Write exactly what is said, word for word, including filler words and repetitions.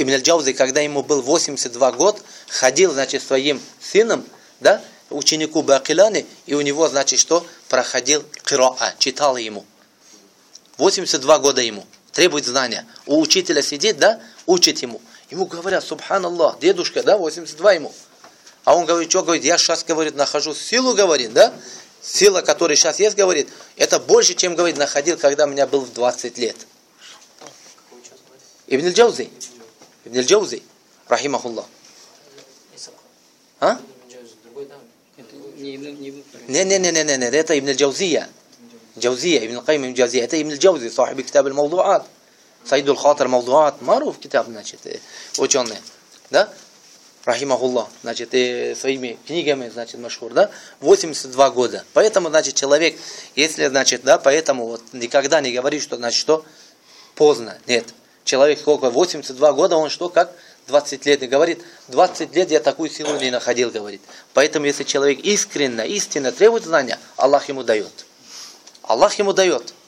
Ибн аль-Джаузи, когда ему был восемьдесят два года, ходил, значит, своим сыном, да, ученику Бакилани, и у него, значит, что? Проходил кираа, читал ему. восемьдесят два года ему. Требует знания. У учителя сидит, да, учит ему. Ему говорят, субханаллах, дедушка, да, восемьдесят два ему. А он говорит, что говорит, я сейчас, говорит, нахожу силу, говорит, да, сила, которая сейчас есть, говорит, это больше, чем, говорит, находил, когда у меня был в двадцать лет. Ибн аль-Джаузи. Ибн аль-Джаузи, рахимахуллах. А? Не-не-не-не-не, это Ибн аль-Джаузия. Джаузия, Ибн аль-Кайм Ибн Джаузия. Это Ибн аль-Джаузи, сахиб китаб аль-Мавдуат. Сайдул Хатар Мавдуат. Маруф китаб, значит, ученый. Да? Рахимахуллах. Значит, и своими книгами, значит, машхур, да? восемьдесят два года. Поэтому, значит, человек, если, значит, да, поэтому вот никогда не говорит, что, значит, что поздно. Нет. Человек сколько? восемьдесят два года, он что, как двадцать лет. И говорит, двадцать лет я такую силу не находил, говорит. Поэтому, если человек искренне, истинно требует знания, Аллах ему дает. Аллах ему дает.